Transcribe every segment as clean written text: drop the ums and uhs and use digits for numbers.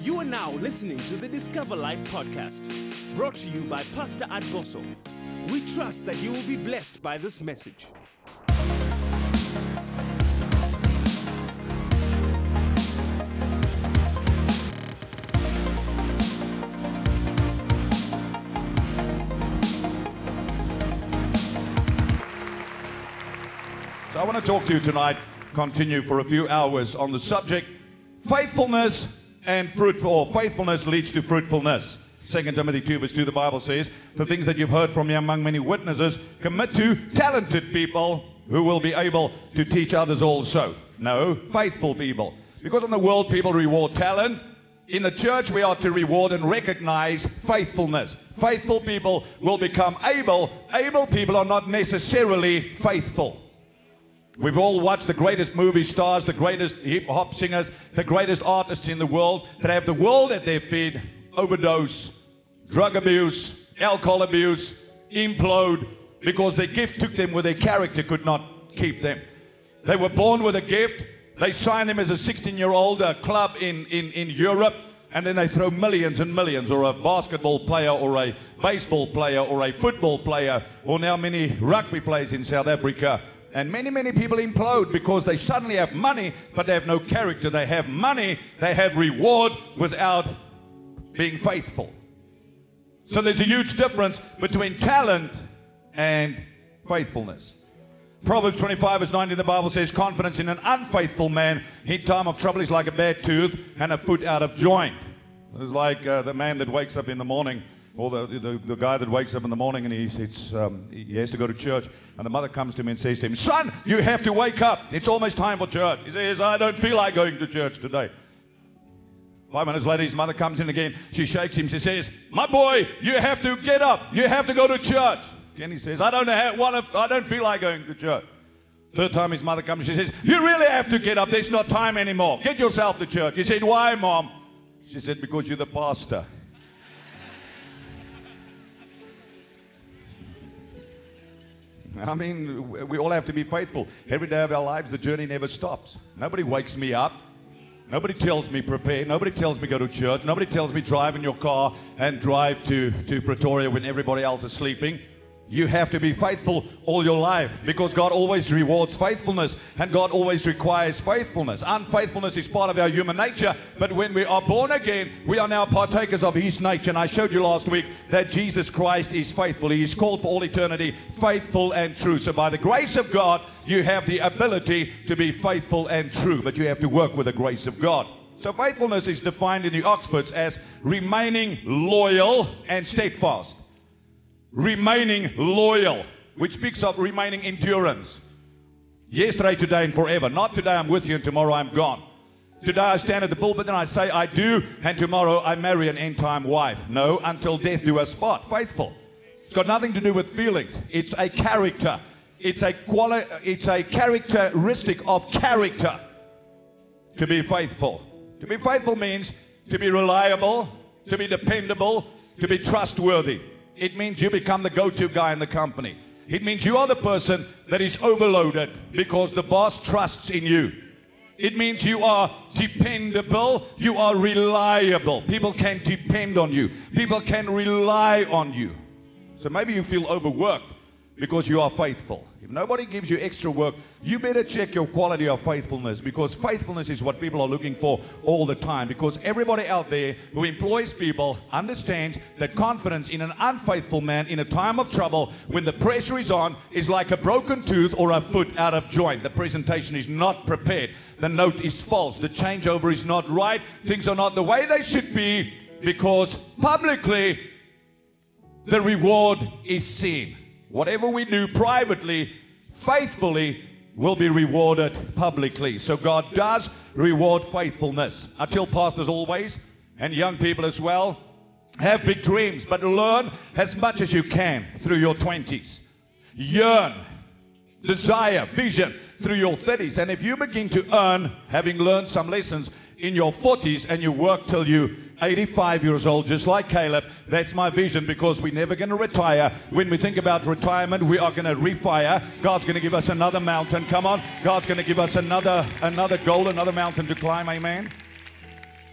You are now listening to the Discover Life podcast, brought to you by Pastor Ad Bosov. We trust that you will be blessed by this message. So I want to talk to you tonight, continue for a few hours on the subject, faithfulness and faithfulness leads to fruitfulness. 2 Timothy 2 verse 2, the Bible says, the things that you've heard from me among many witnesses, commit to talented people who will be able to teach others also. No, faithful people. Because in the world people reward talent, in the church we are to reward and recognize faithfulness. Faithful people will become able. Able people are not necessarily faithful. We've all watched the greatest movie stars, the greatest hip-hop singers, the greatest artists in the world that have the world at their feet overdose, drug abuse, alcohol abuse, implode, because their gift took them where their character could not keep them. They were born with a gift. They signed them as a 16-year-old club in Europe, and then they throw millions and millions, or a basketball player, or a baseball player, or a football player, or now many rugby players in South Africa. And many people implode because they suddenly have money, but they have no character. They have money, they have reward without being faithful. So there's a huge difference between talent and faithfulness. Proverbs 25 verse 19, the Bible says, confidence in an unfaithful man in time of trouble is like a bad tooth and a foot out of joint. It's like the man that wakes up in the morning, or the guy that wakes up in the morning and he has to go to church, and the mother comes to him and says to him, son, you have to wake up. It's almost time for church. He says, I don't feel like going to church today. 5 minutes later, his mother comes in again. She shakes him. She says, my boy, you have to get up. You have to go to church. Again, he says, I don't feel like going to church. Third time his mother comes. She says, you really have to get up. There's not time anymore. Get yourself to church. He said, why, Mom? She said, because you're the pastor. I mean, we all have to be faithful. Every day of our lives, the journey never stops. Nobody wakes me up. Nobody tells me prepare. Nobody tells me go to church. Nobody tells me drive in your car and drive to Pretoria when everybody else is sleeping. You have to be faithful all your life, because God always rewards faithfulness and God always requires faithfulness. Unfaithfulness is part of our human nature, but when we are born again, we are now partakers of His nature. And I showed you last week that Jesus Christ is faithful. He is called for all eternity, faithful and true. So by the grace of God, you have the ability to be faithful and true, but you have to work with the grace of God. So faithfulness is defined in the Oxfords as remaining loyal and steadfast. Remaining loyal, which speaks of remaining endurance. Yesterday, today, and forever. Not today I'm with you and tomorrow I'm gone. Today I stand at the pulpit and I say I do, and tomorrow I marry an end-time wife. No, until death do us part. Faithful. It's got nothing to do with feelings. It's a character. It's a characteristic of character to be faithful. To be faithful means to be reliable, to be dependable, to be trustworthy. It means you become the go-to guy in the company. It means you are the person that is overloaded because the boss trusts in you. It means you are dependable, you are reliable. People can depend on you. People can rely on you. So maybe you feel overworked because you are faithful. If nobody gives you extra work, you better check your quality of faithfulness, because faithfulness is what people are looking for all the time. Because everybody out there who employs people understands that confidence in an unfaithful man in a time of trouble, when the pressure is on, is like a broken tooth or a foot out of joint. The presentation is not prepared. The note is false. The changeover is not right. Things are not the way they should be, because publicly the reward is seen. Whatever we do privately, faithfully, will be rewarded publicly. So God does reward faithfulness. I tell pastors always, and young people as well, have big dreams, but learn as much as you can through your 20s. Yearn, desire, vision through your 30s. And if you begin to earn, having learned some lessons in your 40s, and you work till you 85 years old, just like Caleb, that's my vision, because we're never going to retire. When we think about retirement, we are going to refire. God's going to give us another mountain. Come on. God's going to give us another goal, another mountain to climb. Amen.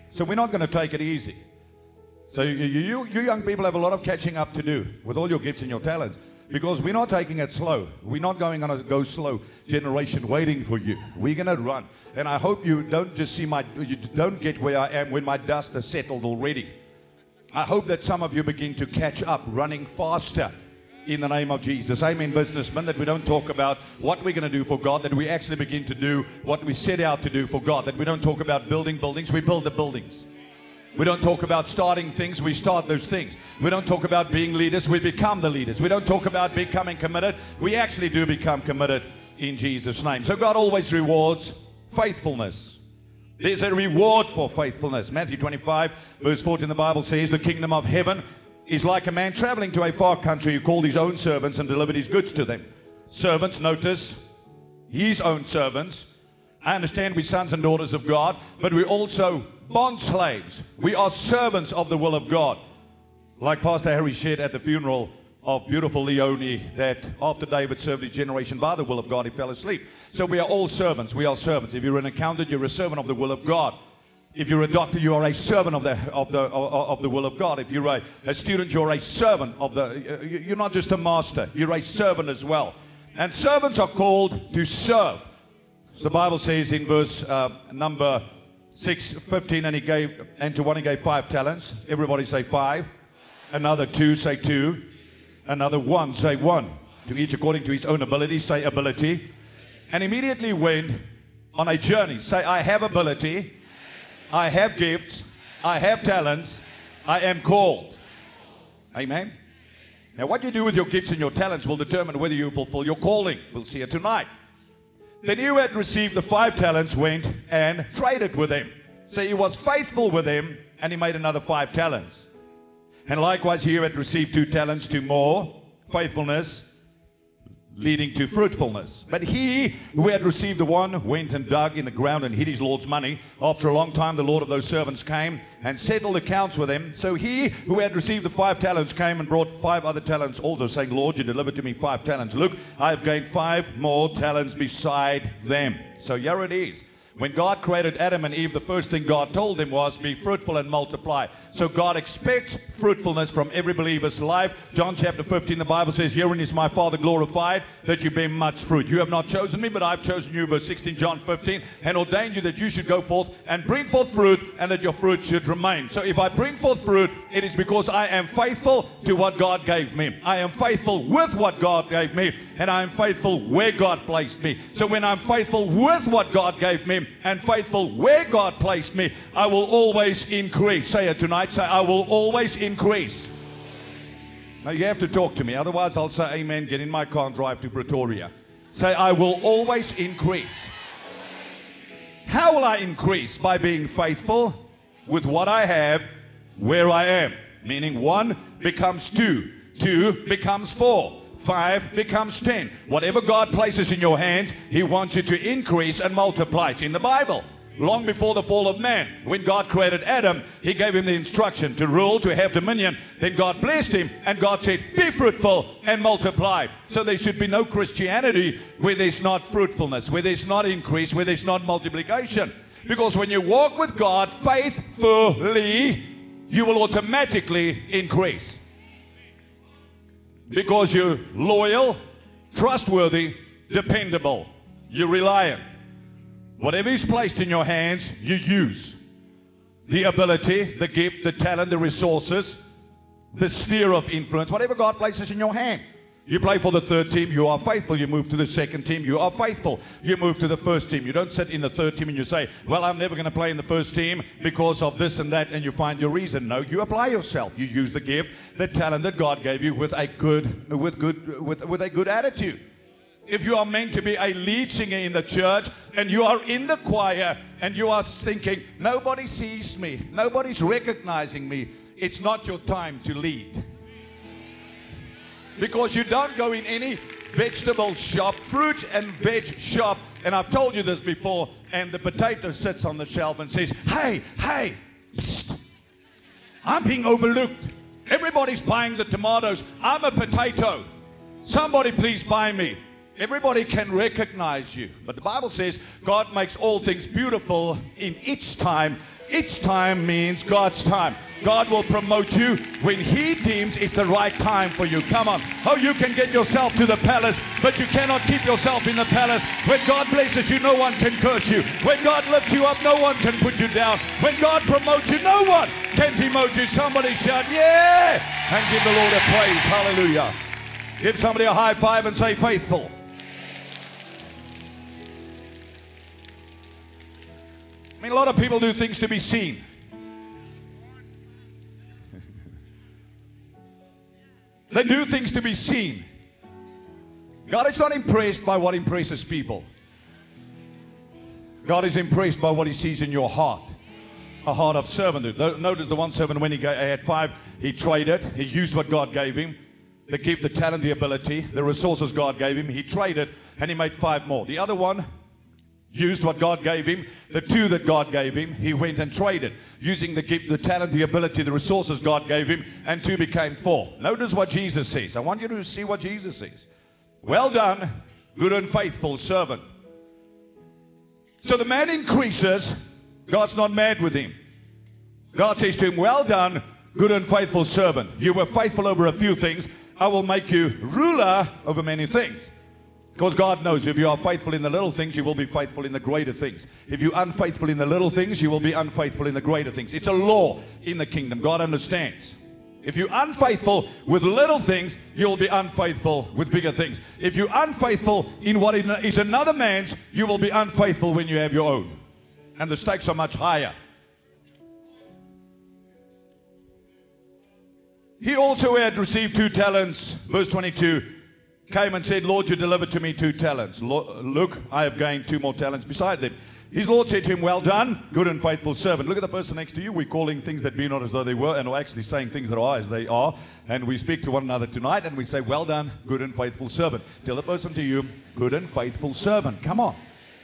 So we're not going to take it easy. So you young people have a lot of catching up to do with all your gifts and your talents, because we're not taking it slow. We're not going on a go slow generation waiting for you. We're going to run. And I hope you don't just see you don't get where I am when my dust has settled already. I hope that some of you begin to catch up, running faster in the name of Jesus. Amen, businessmen, that we don't talk about what we're going to do for God, that we actually begin to do what we set out to do for God, that we don't talk about building buildings, we build the buildings. We don't talk about starting things, we start those things. We don't talk about being leaders, we become the leaders. We don't talk about becoming committed, we actually do become committed in Jesus' name. So God always rewards faithfulness. There's a reward for faithfulness. Matthew 25, verse 14, the Bible says, the kingdom of heaven is like a man traveling to a far country who called his own servants and delivered his goods to them. Servants, notice, his own servants. I understand we're sons and daughters of God, but we're also bond slaves. We are servants of the will of God. Like Pastor Harry shared at the funeral of beautiful Leonie, that after David served his generation by the will of God, he fell asleep. So we are all servants. We are servants. If you're an accountant, you're a servant of the will of God. If you're a doctor, you are a servant of the will of God. If you're a student, you're a servant of you're not just a master, you're a servant as well. And servants are called to serve. So the Bible says in verse number 6:15, and to one he gave 5 talents. Everybody say 5. Another 2, say 2. Another 1, say 1. To each according to his own ability, say ability. And immediately went on a journey. Say, I have ability, I have gifts, I have talents, I am called. Amen. Now what you do with your gifts and your talents will determine whether you fulfill your calling. We'll see it tonight. Then he who had received the 5 talents went and traded with them. So he was faithful with them, and he made another 5 talents. And likewise he who had received 2 talents, to more faithfulness, leading to fruitfulness. But he who had received the 1 went and dug in the ground and hid his Lord's money. After a long time the Lord of those servants came and settled accounts with them. So he who had received the 5 talents came and brought 5 other talents also, saying, Lord, you delivered to me 5 talents. Look, I have gained 5 more talents beside them. So here it is. When God created Adam and Eve, the first thing God told them was, be fruitful and multiply. So God expects fruitfulness from every believer's life. John chapter 15, the Bible says, herein is my Father glorified, that you bear much fruit. You have not chosen me, but I've chosen you, verse 16, John 15, and ordained you that you should go forth and bring forth fruit, and that your fruit should remain. So if I bring forth fruit, it is because I am faithful to what God gave me. I am faithful with what God gave me, and I am faithful where God placed me. So when I'm faithful with what God gave me, and faithful where God placed me, I will always increase. Say it tonight. Say, I will always increase. Now you have to talk to me, otherwise I'll say amen, get in my car and drive to Pretoria. Say, I will always increase. How will I increase? By being faithful with what I have, where I am. Meaning 1 becomes 2, 2 becomes 4. 5 becomes 10. Whatever God places in your hands, He wants you to increase and multiply. It's in the Bible. Long before the fall of man, when God created Adam, He gave him the instruction to rule, to have dominion. Then God blessed him, and God said, be fruitful and multiply. So there should be no Christianity where there's not fruitfulness, where there's not increase, where there's not multiplication. Because when you walk with God faithfully, you will automatically increase. Because you're loyal, trustworthy, dependable. You're reliant. Whatever is placed in your hands, you use. The ability, the gift, the talent, the resources, the sphere of influence, whatever God places in your hand. You play for the 3rd team, you are faithful. You move to the 2nd team, you are faithful. You move to the 1st team. You don't sit in the 3rd team and you say, well, I'm never going to play in the 1st team because of this and that, and you find your reason. No, you apply yourself. You use the gift, the talent that God gave you with a good attitude. If you are meant to be a lead singer in the church and you are in the choir and you are thinking, nobody sees me, nobody's recognizing me, it's not your time to lead. Because you don't go in any vegetable shop, fruit and veg shop, and I've told you this before, and the potato sits on the shelf and says, hey, psst, I'm being overlooked. Everybody's buying the tomatoes. I'm a potato. Somebody please buy me. Everybody can recognize you. But the Bible says God makes all things beautiful in its time Its time means God's time. God will promote you when He deems it's the right time for you. Come on. Oh, you can get yourself to the palace, but you cannot keep yourself in the palace. When God blesses you, no one can curse you. When God lifts you up, no one can put you down. When God promotes you, no one can demote you. Somebody shout, yeah! And give the Lord a praise. Hallelujah. Give somebody a high five and say, faithful. I mean, a lot of people do things to be seen. They do things to be seen. God is not impressed by what impresses people. God is impressed by what He sees in your heart. A heart of servanthood. Notice the one servant, when he had 5, he traded. He used what God gave him. The gift, the talent, the ability, the resources God gave him. He traded and he made 5 more. The other one used what God gave him. The 2 that God gave him, he went and traded. Using the gift, the talent, the ability, the resources God gave him, and 2 became 4. Notice what Jesus says. I want you to see what Jesus says. Well done, good and faithful servant. So the man increases. God's not mad with him. God says to him, well done, good and faithful servant. You were faithful over a few things. I will make you ruler over many things. Because God knows if you are faithful in the little things, you will be faithful in the greater things. If you're unfaithful in the little things, you will be unfaithful in the greater things. It's a law in the kingdom. God understands. If you're unfaithful with little things, you'll be unfaithful with bigger things. If you're unfaithful in what is another man's, you will be unfaithful when you have your own. And the stakes are much higher. He also had received 2 talents. Verse 22, came and said, Lord, you delivered to me 2 talents. Look, I have gained 2 more talents beside them. His Lord said to him, well done, good and faithful servant. Look at the person next to you. We're calling things that be not as though they were, and we're actually saying things that are as they are. And we speak to one another tonight, and we say, well done, good and faithful servant. Tell the person to you, good and faithful servant. Come on.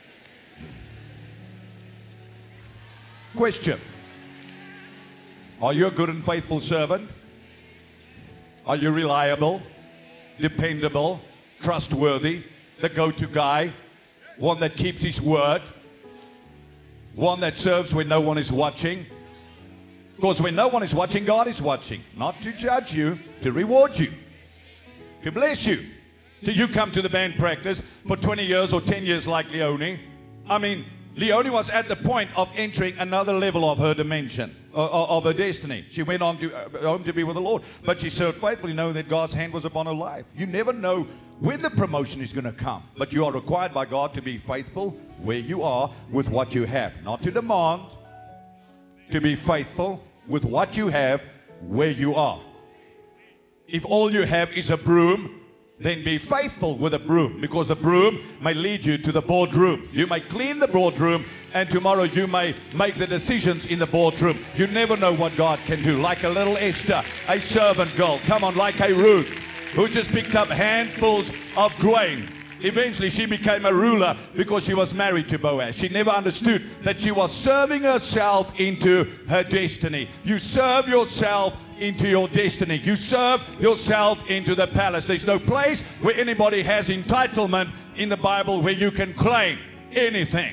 Question. Are you a good and faithful servant? Are you reliable, dependable, trustworthy, the go-to guy, one that keeps his word, one that serves when no one is watching? Because when no one is watching, God is watching. Not to judge you, to reward you, to bless you. So you come to the band practice for 20 years or 10 years like Leonie. I mean, Leonie was at the point of entering another level of her dimension, of her destiny. She went on to home to be with the Lord, but she served faithfully, knowing that God's hand was upon her life. You never know when the promotion is going to come, but you are required by God to be faithful where you are with what you have. Not to demand, to be faithful with what you have where you are. If all you have is a broom, then be faithful with a broom, because the broom may lead you to the boardroom. You may clean the boardroom, and tomorrow you may make the decisions in the boardroom. You never know what God can do. Like a little Esther, a servant girl. Come on, like a Ruth, who just picked up handfuls of grain. Eventually she became a ruler because she was married to Boaz. She never understood that she was serving herself into her destiny. You serve yourself into your destiny. You serve yourself into the palace. There's no place where anybody has entitlement in the Bible where you can claim anything.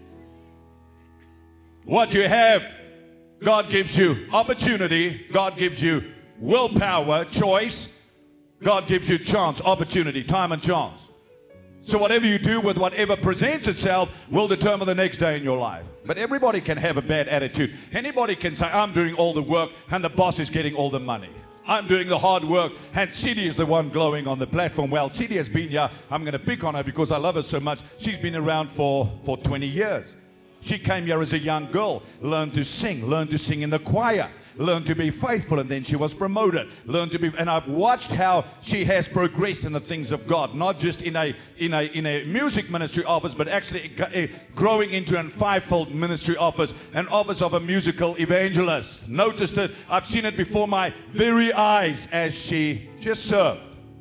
What you have, God gives you opportunity. God gives you willpower, choice. God gives you chance, opportunity, time and chance. So whatever you do with whatever presents itself will determine the next day in your life. But everybody can have a bad attitude. Anybody can say, I'm doing all the work and the boss is getting all the money. I'm doing the hard work and City is the one glowing on the platform. Well, City has been here. I'm going to pick on her because I love her so much. She's been around for 20 years. She came here as a young girl, learned to sing in the choir, learned to be faithful, and then she was promoted. And I've watched how she has progressed in the things of God, not just in a music ministry office, but actually growing into a 5-fold ministry office, an office of a musical evangelist. Noticed it. I've seen it before my very eyes as she just served.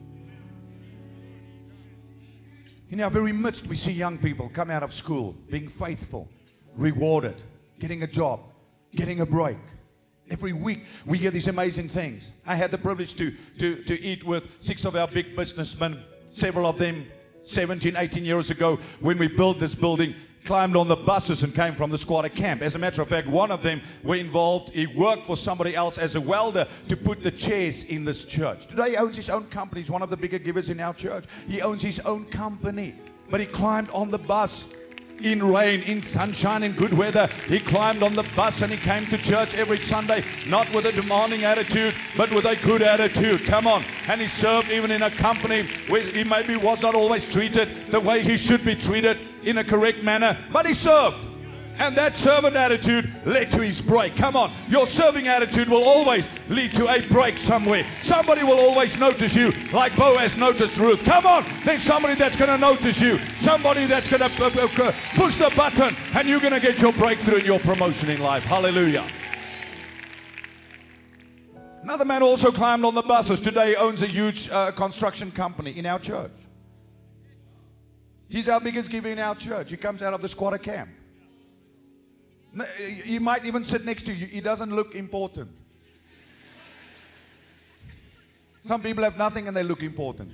In our very midst, we see young people come out of school being faithful, rewarded, getting a job, getting a break. Every week we hear these amazing things. I had the privilege to eat with 6 of our big businessmen, several of them 17, 18 years ago when we built this building. climbed on the buses and came from the squatter camp. As a matter of fact, one of them were involved. He worked for somebody else as a welder to put the chairs in this church. Today he owns his own company. He's one of the bigger givers in our church. He owns his own company. But he climbed on the bus in rain, in sunshine, in good weather. He climbed on the bus and he came to church every Sunday, not with a demanding attitude, but with a good attitude. Come on. And he served even in a company where he maybe was not always treated the way he should be treated in a correct manner, but he served. And that servant attitude led to his break. Come on, your serving attitude will always lead to a break somewhere. Somebody will always notice you, like Boaz noticed Ruth. Come on, there's somebody that's going to notice you. Somebody that's going to push the button, and you're going to get your breakthrough and your promotion in life. Hallelujah. Another man also climbed on the buses. Today he owns a huge construction company in our church. He's our biggest giver in our church. He comes out of the squatter camp. He might even sit next to you. He doesn't look important. Some people have nothing and they look important.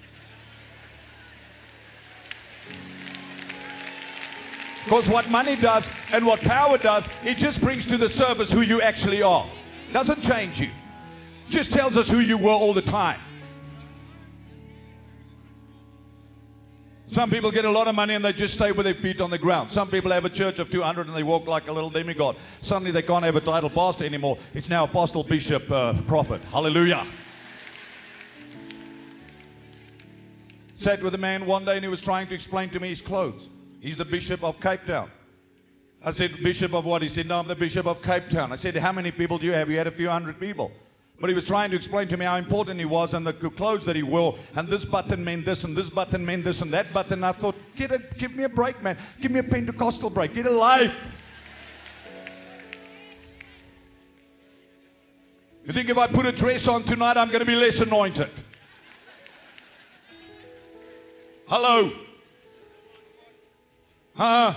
Because what money does and what power does, it just brings to the surface who you actually are. Doesn't change you. Just tells us who you were all the time. Some people get a lot of money and they just stay with their feet on the ground. Some people have a church of 200 and they walk like a little demigod. Suddenly they can't have a title pastor anymore. It's now apostle, bishop, prophet. Hallelujah. Sat with a man one day and he was trying to explain to me his clothes. He's the bishop of Cape Town. I said, bishop of what? He said, no, I'm the bishop of Cape Town. I said, how many people do you have? He had a few hundred people. But he was trying to explain to me how important he was and the clothes that he wore. And this button meant this and this button meant this and that button. I thought, give me a break, man. Give me a Pentecostal break. Get a life. You think if I put a dress on tonight, I'm going to be less anointed? Hello? Huh?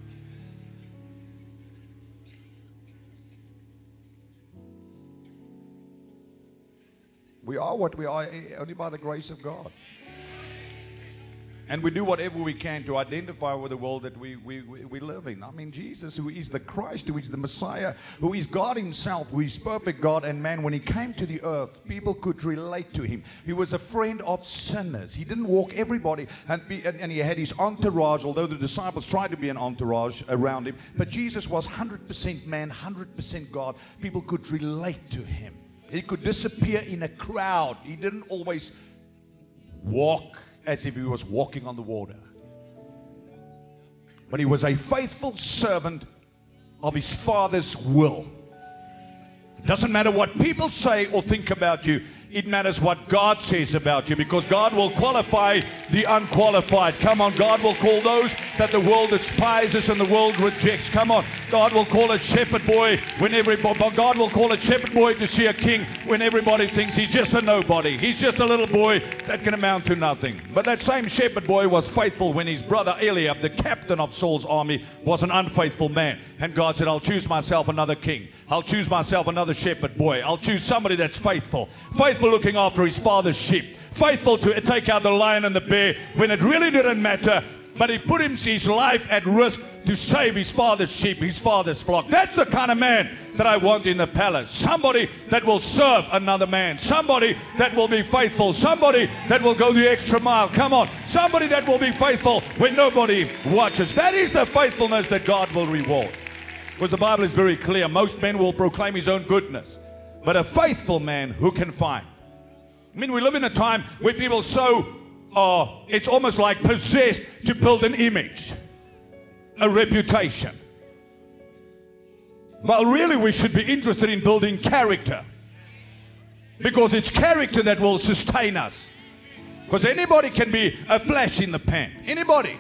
We are what we are only by the grace of God. And we do whatever we can to identify with the world that we live in. I mean, Jesus, who is the Christ, who is the Messiah, who is God himself, who is perfect God and man, when he came to the earth, people could relate to him. He was a friend of sinners. He didn't walk everybody, and he had his entourage, although the disciples tried to be an entourage around him. But Jesus was 100% man, 100% God. People could relate to him. He could disappear in a crowd. He didn't always walk as if he was walking on the water. But he was a faithful servant of his Father's will. It doesn't matter what people say or think about you. It matters what God says about you, because God will qualify the unqualified. Come on, God will call those that the world despises and the world rejects. Come on, God will call a shepherd boy when God will call a shepherd boy to see a king when everybody thinks he's just a nobody. He's just a little boy that can amount to nothing. But that same shepherd boy was faithful when his brother Eliab, the captain of Saul's army, was an unfaithful man. And God said, I'll choose myself another king. I'll choose myself another shepherd boy. I'll choose somebody that's faithful. Faithful looking after his father's sheep. Faithful to take out the lion and the bear when it really didn't matter. But he put his life at risk to save his father's sheep, his father's flock. That's the kind of man that I want in the palace. Somebody that will serve another man. Somebody that will be faithful. Somebody that will go the extra mile. Come on. Somebody that will be faithful when nobody watches. That is the faithfulness that God will reward. Because the Bible is very clear. Most men will proclaim his own goodness. But a faithful man, who can find? I mean, we live in a time where people it's almost like possessed to build an image, a reputation. Well, really, we should be interested in building character, because it's character that will sustain us. Because anybody can be a flash in the pan. Anybody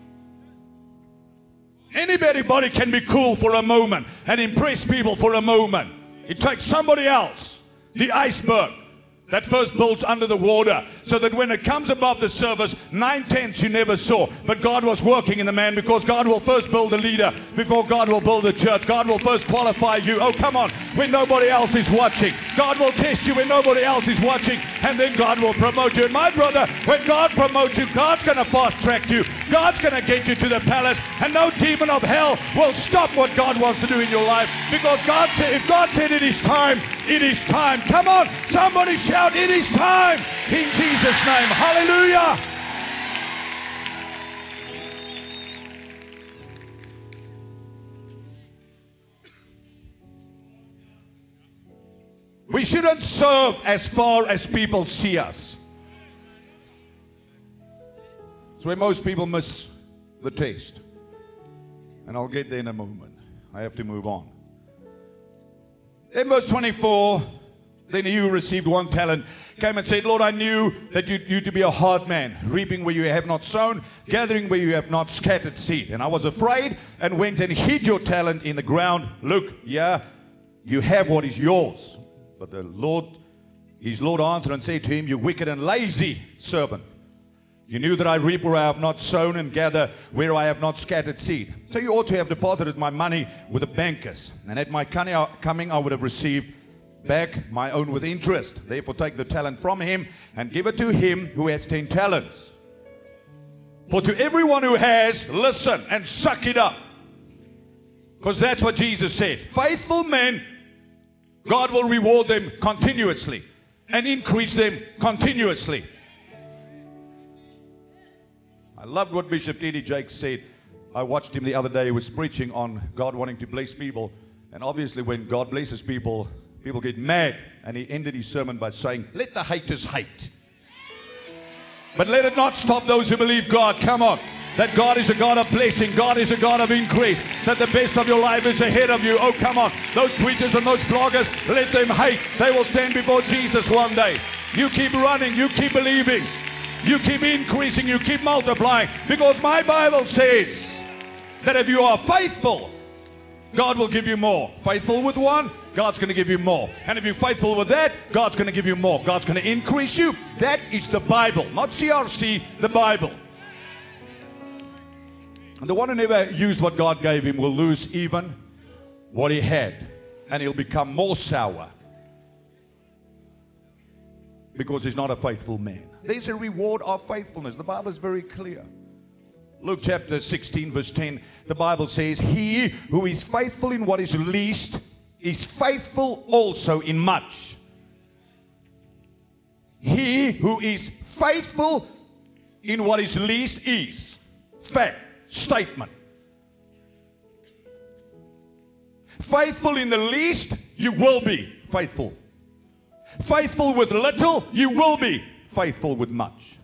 can be cool for a moment and impress people for a moment. It takes somebody else, the iceberg, that first builds under the water, so that when it comes above the surface, 9/10 you never saw. But God was working in the man, because God will first build a leader before God will build a church. God will first qualify you. Oh, come on. When nobody else is watching, God will test you when nobody else is watching, and then God will promote you. And my brother, when God promotes you, God's going to fast-track you. God's going to get you to the palace, and no demon of hell will stop what God wants to do in your life. Because God said, if God said it is time, it is time. Come on, somebody shout, it is time, in Jesus' name. Hallelujah. We shouldn't serve as far as people see us. It's where most people miss the taste. And I'll get there in a moment. I have to move on. In verse 24, then he who received 1 talent came and said, Lord, I knew that you to be a hard man, reaping where you have not sown, gathering where you have not scattered seed. And I was afraid and went and hid your talent in the ground. Look, yeah, you have what is yours. But his Lord answered and said to him, you wicked and lazy servant. You knew that I reap where I have not sown and gather where I have not scattered seed. So you ought to have deposited my money with the bankers. And at my coming I would have received back my own with interest. Therefore take the talent from him and give it to him who has 10 talents. For to everyone who has, listen and suck it up. Because that's what Jesus said. Faithful men, God will reward them continuously and increase them continuously. I loved what Bishop T.D. Jakes said. I watched him the other day. He was preaching on God wanting to bless people. And obviously when God blesses people, people get mad. And he ended his sermon by saying, let the haters hate. But let it not stop those who believe God. Come on. That God is a God of blessing. God is a God of increase. That the best of your life is ahead of you. Oh, come on. Those tweeters and those bloggers, let them hate. They will stand before Jesus one day. You keep running. You keep believing. You keep increasing. You keep multiplying. Because my Bible says that if you are faithful, God will give you more. Faithful with one, God's going to give you more. And if you're faithful with that, God's going to give you more. God's going to increase you. That is the Bible. Not CRC, the Bible. And the one who never used what God gave him will lose even what he had. And he'll become more sour. Because he's not a faithful man. There's a reward of faithfulness. The Bible is very clear. Luke chapter 16 verse 10. The Bible says, he who is faithful in what is least is faithful also in much. He who is faithful in what is least is. Fact. Statement. Faithful in the least, you will be faithful. Faithful with little, you will be faithful with much.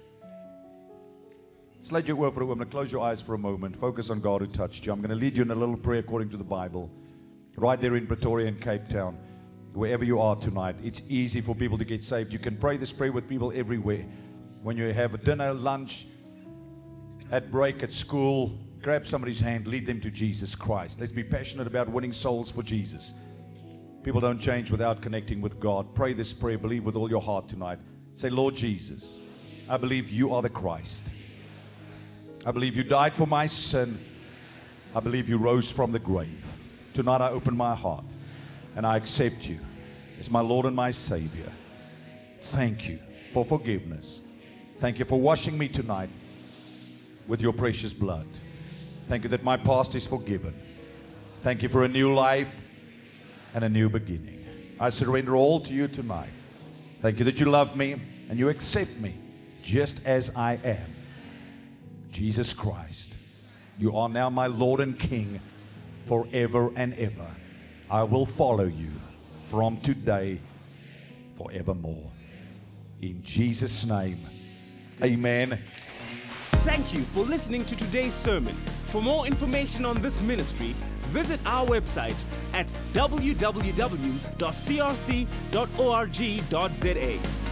Slide your word for a moment. Close your eyes for a moment. Focus on God who touched you. I'm going to lead you in a little prayer according to the Bible. Right there in Pretoria and Cape Town. Wherever you are tonight. It's easy for people to get saved. You can pray this prayer with people everywhere. When you have a dinner, lunch, at break, at school, grab somebody's hand, lead them to Jesus Christ. Let's be passionate about winning souls for Jesus. People don't change without connecting with God. Pray this prayer. Believe with all your heart tonight. Say, Lord Jesus, I believe you are the Christ. I believe you died for my sin. I believe you rose from the grave. Tonight I open my heart and I accept you as my Lord and my Savior. Thank you for forgiveness. Thank you for washing me tonight with your precious blood. Thank you that my past is forgiven. Thank you for a new life and a new beginning. I surrender all to you tonight. Thank you that you love me and you accept me just as I am. Jesus Christ, you are now my Lord and King forever and ever. I will follow you from today forevermore. In Jesus' name, amen. Thank you for listening to today's sermon. For more information on this ministry, visit our website at www.crc.org.za.